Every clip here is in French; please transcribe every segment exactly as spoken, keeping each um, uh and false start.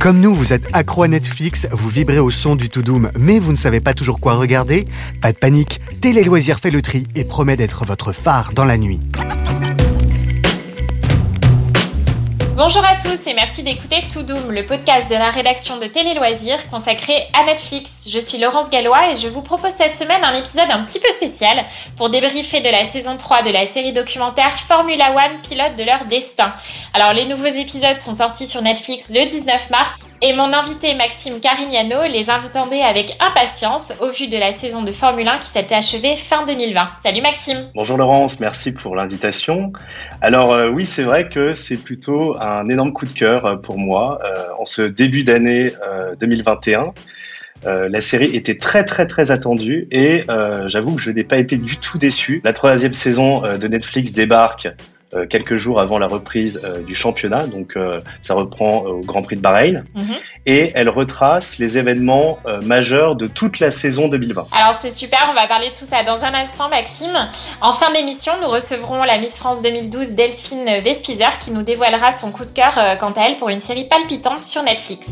Comme nous, vous êtes accro à Netflix, vous vibrez au son du To Doom, mais vous ne savez pas toujours quoi regarder? Pas de panique, Télé Loisirs fait le tri et promet d'être votre phare dans la nuit. Bonjour à tous et merci d'écouter To Doom, le podcast de la rédaction de Télé Loisirs consacré à Netflix. Je suis Laurence Gallois et je vous propose cette semaine un épisode un petit peu spécial pour débriefer de la saison trois de la série documentaire Formula One, pilote de leur destin. Alors les nouveaux épisodes sont sortis sur Netflix le dix-neuf mars et mon invité Maxime Carignano les attendait avec impatience au vu de la saison de Formule un qui s'était achevée fin deux mille vingt. Salut Maxime. Bonjour Laurence, merci pour l'invitation. Alors euh, oui, c'est vrai que c'est plutôt un énorme coup de cœur pour moi. Euh, en ce début d'année euh, deux mille vingt et un, euh, la série était très très très attendue et euh, j'avoue que je n'ai pas été du tout déçu. La troisième saison euh, de Netflix débarque euh, quelques jours avant la reprise euh, du championnat, donc euh, ça reprend euh, au Grand Prix de Bahreïn, mmh. et elle retrace les événements euh, majeurs de toute la saison deux mille vingt. Alors c'est super, on va parler de tout ça dans un instant Maxime. En fin d'émission, nous recevrons la Miss France deux mille douze Delphine Vespizer qui nous dévoilera son coup de cœur euh, quant à elle pour une série palpitante sur Netflix.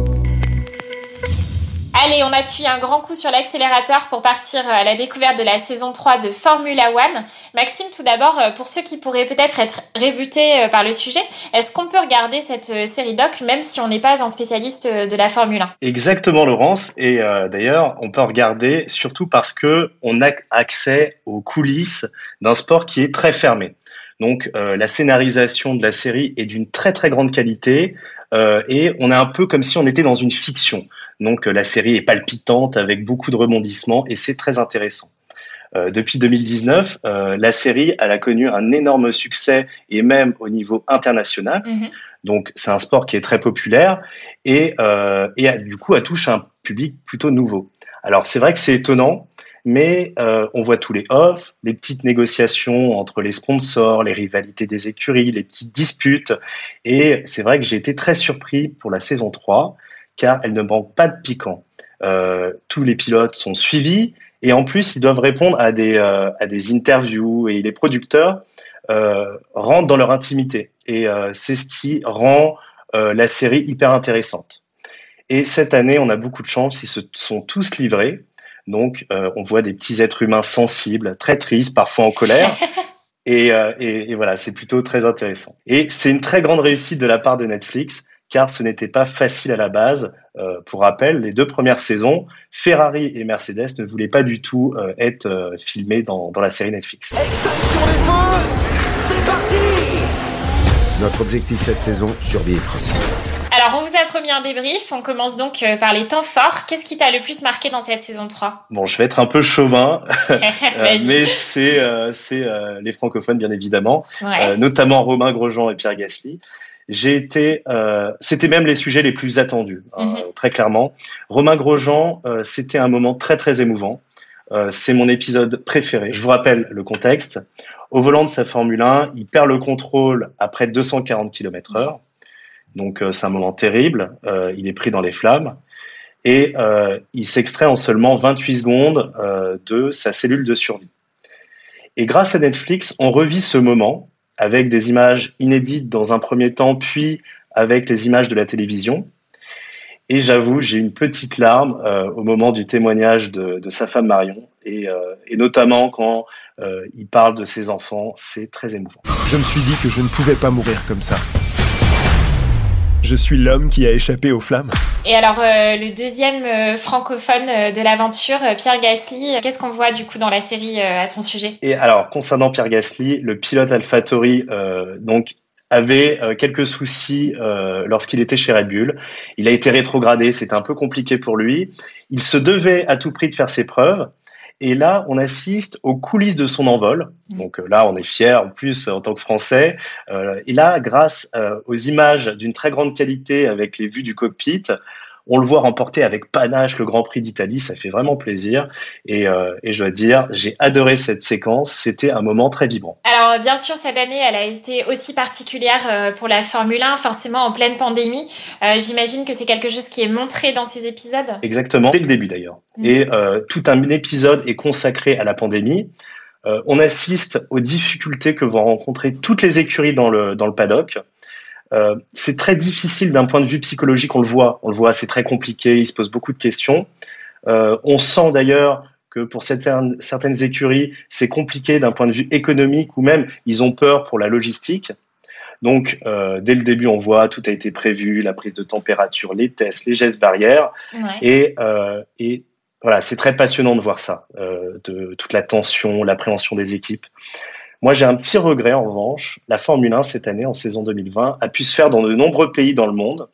Allez, on appuie un grand coup sur l'accélérateur pour partir à la découverte de la saison trois de Formula One. Maxime, tout d'abord, pour ceux qui pourraient peut-être être rebutés par le sujet, est-ce qu'on peut regarder cette série doc même si on n'est pas un spécialiste de la Formule un? Exactement, Laurence. Et euh, d'ailleurs, on peut regarder surtout parce que on a accès aux coulisses d'un sport qui est très fermé. Donc, euh, la scénarisation de la série est d'une très très grande qualité euh, et on est un peu comme si on était dans une fiction. Donc, euh, la série est palpitante avec beaucoup de rebondissements et c'est très intéressant. Euh, depuis deux mille dix-neuf, euh, la série elle a connu un énorme succès et même au niveau international. Mmh. Donc, c'est un sport qui est très populaire et, euh, et du coup, elle touche un public plutôt nouveau. Alors, c'est vrai que c'est étonnant. Mais euh, on voit tous les offs, les petites négociations entre les sponsors, les rivalités des écuries, les petites disputes. Et c'est vrai que j'ai été très surpris pour la saison trois, car elle ne manque pas de piquant. Euh, tous les pilotes sont suivis et en plus, ils doivent répondre à des, euh, à des interviews et les producteurs euh, rentrent dans leur intimité. Et euh, c'est ce qui rend euh, la série hyper intéressante. Et cette année, on a beaucoup de chance, ils se sont tous livrés. Donc, euh, on voit des petits êtres humains sensibles, très tristes, parfois en colère. et, euh, et, et voilà, c'est plutôt très intéressant. Et c'est une très grande réussite de la part de Netflix, car ce n'était pas facile à la base. Euh, pour rappel, les deux premières saisons, Ferrari et Mercedes ne voulaient pas du tout euh, être euh, filmés dans, dans la série Netflix. Extinction des feux, c'est parti! Notre objectif cette saison, survivre. Alors, on vous a promis un débrief. On commence donc par les temps forts. Qu'est-ce qui t'a le plus marqué dans cette saison trois? Bon, je vais être un peu chauvin, euh, mais c'est, euh, c'est euh, les francophones, bien évidemment, ouais. euh, notamment Romain Grosjean et Pierre Gasly. J'ai été, euh, c'était même les sujets les plus attendus, mm-hmm. euh, très clairement. Romain Grosjean, euh, c'était un moment très très émouvant. Euh, c'est mon épisode préféré. Je vous rappelle le contexte. Au volant de sa Formule un, il perd le contrôle à près de deux cent quarante kilomètres heure. Donc euh, c'est un moment terrible, euh, il est pris dans les flammes et euh, il s'extrait en seulement vingt-huit secondes euh, de sa cellule de survie. Et grâce à Netflix, on revit ce moment avec des images inédites dans un premier temps, puis avec les images de la télévision. Et j'avoue, j'ai une petite larme euh, au moment du témoignage de, de sa femme Marion et, euh, et notamment quand euh, il parle de ses enfants, c'est très émouvant. Je me suis dit que je ne pouvais pas mourir comme ça. Je suis l'homme qui a échappé aux flammes. Et alors, euh, le deuxième euh, francophone euh, de l'aventure, euh, Pierre Gasly, qu'est-ce qu'on voit du coup dans la série euh, à son sujet? Et alors, concernant Pierre Gasly, le pilote AlphaTauri euh, donc, avait euh, quelques soucis euh, lorsqu'il était chez Red Bull. Il a été rétrogradé, c'était un peu compliqué pour lui. Il se devait à tout prix de faire ses preuves. Et là, on assiste aux coulisses de son envol. Donc euh, là, on est fiers, en plus, en tant que Français. Euh, et là, grâce euh, aux images d'une très grande qualité avec les vues du cockpit, on le voit remporter avec panache le Grand Prix d'Italie. Ça fait vraiment plaisir. Et, euh, et je dois dire, j'ai adoré cette séquence. C'était un moment très vibrant. Alors, bien sûr, cette année, elle a été aussi particulière pour la Formule un, forcément en pleine pandémie. Euh, j'imagine que c'est quelque chose qui est montré dans ces épisodes. Exactement, dès le début d'ailleurs. Mmh. Et euh, tout un épisode est consacré à la pandémie. Euh, on assiste aux difficultés que vont rencontrer toutes les écuries dans le, dans le paddock. Euh, c'est très difficile d'un point de vue psychologique, on le voit, on le voit, c'est très compliqué, il se pose beaucoup de questions. Euh, on sent d'ailleurs que pour certaines, certaines écuries, c'est compliqué d'un point de vue économique ou même ils ont peur pour la logistique. Donc, euh, dès le début, on voit tout a été prévu, la prise de température, les tests, les gestes barrières. Ouais. Et, euh, et voilà, c'est très passionnant de voir ça, euh, de toute la tension, l'appréhension des équipes. Moi, j'ai un petit regret, en revanche. La Formule un, cette année, en saison deux mille vingt, a pu se faire dans de nombreux pays dans le monde.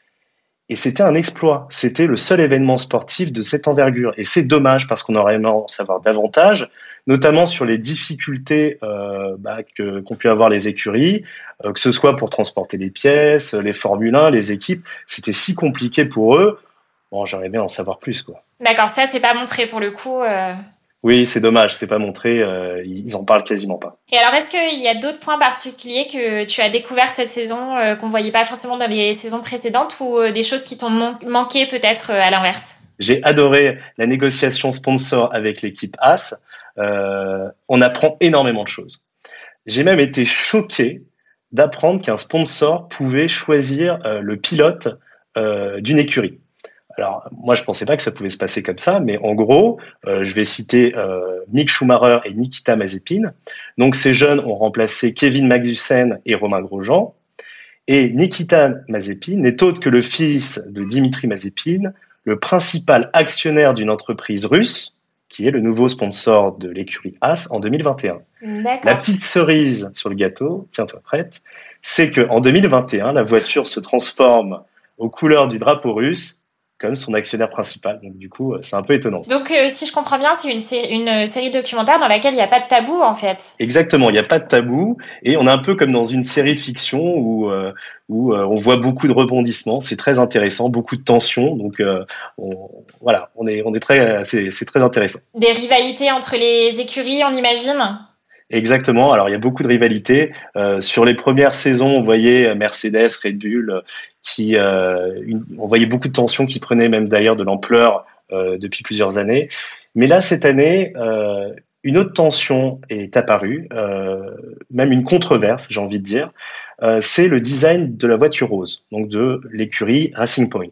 Et c'était un exploit. C'était le seul événement sportif de cette envergure. Et c'est dommage parce qu'on aurait aimé en savoir davantage, notamment sur les difficultés euh, bah, que, qu'ont pu avoir les écuries, euh, que ce soit pour transporter les pièces, les Formule un, les équipes. C'était si compliqué pour eux. Bon, j'aurais aimé en savoir plus, quoi. D'accord, ça, c'est pas montré pour le coup. Euh... Oui, c'est dommage, c'est pas montré. Euh, ils en parlent quasiment pas. Et alors, est-ce qu'il y a d'autres points particuliers que tu as découvert cette saison euh, qu'on voyait pas forcément dans les saisons précédentes ou euh, des choses qui t'ont man- manqué peut-être euh, à l'inverse? J'ai adoré la négociation sponsor avec l'équipe As. Euh, on apprend énormément de choses. J'ai même été choqué d'apprendre qu'un sponsor pouvait choisir euh, le pilote euh, d'une écurie. Alors, moi, je pensais pas que ça pouvait se passer comme ça, mais en gros, euh, je vais citer euh, Mick Schumacher et Nikita Mazepin. Donc, ces jeunes ont remplacé Kevin Magnussen et Romain Grosjean. Et Nikita Mazepin n'est autre que le fils de Dimitri Mazepin, le principal actionnaire d'une entreprise russe, qui est le nouveau sponsor de l'écurie As en deux mille vingt et un. D'accord. La petite cerise sur le gâteau, tiens-toi prête, c'est qu'en deux mille vingt et un, la voiture se transforme aux couleurs du drapeau russe, comme son actionnaire principal. Donc, du coup, c'est un peu étonnant. Donc, euh, si je comprends bien, c'est une, sé- une série documentaire dans laquelle il n'y a pas de tabou, en fait. Exactement, il n'y a pas de tabou. Et on est un peu comme dans une série fiction où, euh, où euh, on voit beaucoup de rebondissements. C'est très intéressant, beaucoup de tensions. Donc, euh, on, voilà, on est, on est très, c'est, c'est très intéressant. Des rivalités entre les écuries, on imagine? Exactement. Alors, il y a beaucoup de rivalités. Euh, sur les premières saisons, on voyait Mercedes, Red Bull, qui, euh, une, on voyait beaucoup de tensions qui prenaient même d'ailleurs de l'ampleur euh, depuis plusieurs années. Mais là, cette année, euh, une autre tension est apparue, euh, même une controverse, j'ai envie de dire. Euh, c'est le design de la voiture rose, donc de l'écurie Racing Point.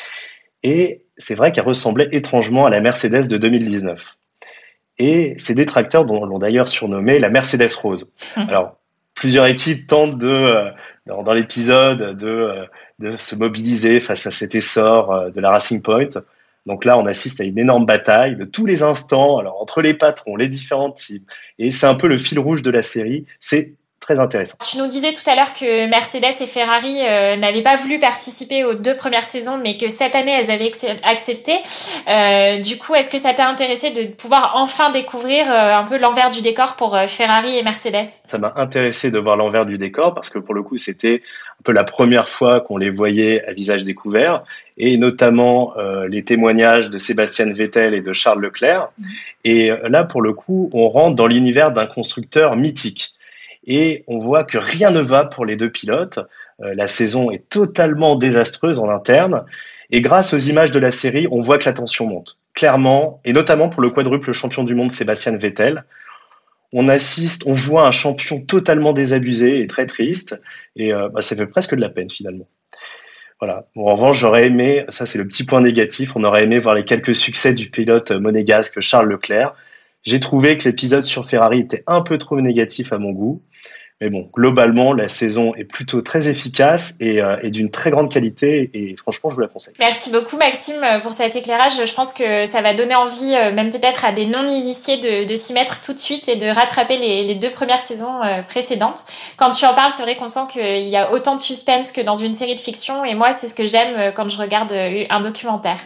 Et c'est vrai qu'elle ressemblait étrangement à la Mercedes de deux mille dix-neuf. Et ses détracteurs l'ont d'ailleurs surnommée la Mercedes rose. Alors, plusieurs équipes tentent de, euh, dans, dans l'épisode, de, euh, de se mobiliser face à cet essor euh, de la Racing Point. Donc là, on assiste à une énorme bataille de tous les instants, alors entre les patrons, les différentes teams. Et c'est un peu le fil rouge de la série. C'est très intéressant. Tu nous disais tout à l'heure que Mercedes et Ferrari euh, n'avaient pas voulu participer aux deux premières saisons, mais que cette année, elles avaient accepté. Euh, du coup, est-ce que ça t'a intéressé de pouvoir enfin découvrir euh, un peu l'envers du décor pour euh, Ferrari et Mercedes? Ça m'a intéressé de voir l'envers du décor parce que pour le coup, c'était un peu la première fois qu'on les voyait à visage découvert, et notamment euh, les témoignages de Sébastien Vettel et de Charles Leclerc. Mmh. Et là, pour le coup, on rentre dans l'univers d'un constructeur mythique. Et on voit que rien ne va pour les deux pilotes. Euh, la saison est totalement désastreuse en interne. Et grâce aux images de la série, on voit que la tension monte. Clairement, et notamment pour le quadruple champion du monde Sébastien Vettel, on assiste, on voit un champion totalement désabusé et très triste. Et euh, bah, ça fait presque de la peine finalement. Voilà. Bon, en revanche, j'aurais aimé, ça c'est le petit point négatif, on aurait aimé voir les quelques succès du pilote monégasque Charles Leclerc. J'ai trouvé que l'épisode sur Ferrari était un peu trop négatif à mon goût. Mais bon, globalement, la saison est plutôt très efficace et, euh, et d'une très grande qualité. Et franchement, je vous la conseille. Merci beaucoup, Maxime, pour cet éclairage. Je pense que ça va donner envie, même peut-être à des non-initiés, de, de s'y mettre tout de suite et de rattraper les, les deux premières saisons précédentes. Quand tu en parles, c'est vrai qu'on sent qu'il y a autant de suspense que dans une série de fiction. Et moi, c'est ce que j'aime quand je regarde un documentaire.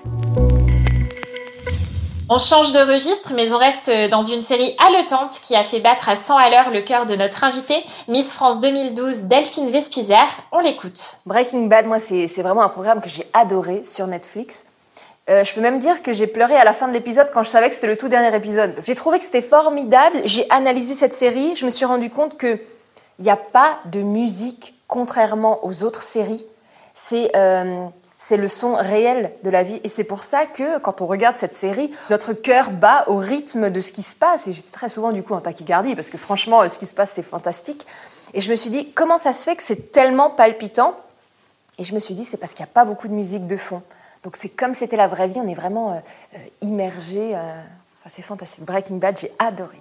On change de registre, mais on reste dans une série haletante qui a fait battre à cent à l'heure le cœur de notre invitée, Miss France deux mille douze, Delphine Vespizer. On l'écoute. Breaking Bad, moi, c'est, c'est vraiment un programme que j'ai adoré sur Netflix. Euh, je peux même dire que j'ai pleuré à la fin de l'épisode quand je savais que c'était le tout dernier épisode. J'ai trouvé que c'était formidable, j'ai analysé cette série, je me suis rendu compte qu'il n'y a pas de musique, contrairement aux autres séries. C'est... Euh, C'est le son réel de la vie. Et c'est pour ça que, quand on regarde cette série, notre cœur bat au rythme de ce qui se passe. Et j'étais très souvent, du coup, en tachycardie, parce que franchement, ce qui se passe, c'est fantastique. Et je me suis dit, comment ça se fait que c'est tellement palpitant ? Et je me suis dit, c'est parce qu'il n'y a pas beaucoup de musique de fond. Donc c'est comme c'était la vraie vie, on est vraiment euh, immergé. Euh... Enfin, c'est fantastique. Breaking Bad, j'ai adoré.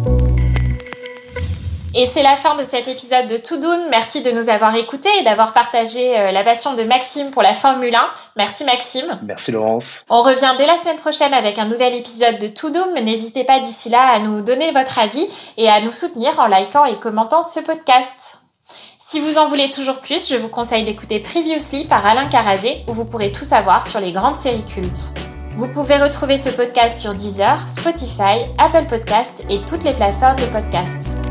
Et c'est la fin de cet épisode de To Doom. Merci de nous avoir écoutés et d'avoir partagé euh, la passion de Maxime pour la Formule un. Merci Maxime. Merci Laurence. On revient dès la semaine prochaine avec un nouvel épisode de To Doom. N'hésitez pas d'ici là à nous donner votre avis et à nous soutenir en likant et commentant ce podcast. Si vous en voulez toujours plus, je vous conseille d'écouter Previously par Alain Carazé, où vous pourrez tout savoir sur les grandes séries cultes. Vous pouvez retrouver ce podcast sur Deezer, Spotify, Apple Podcasts et toutes les plateformes de podcasts.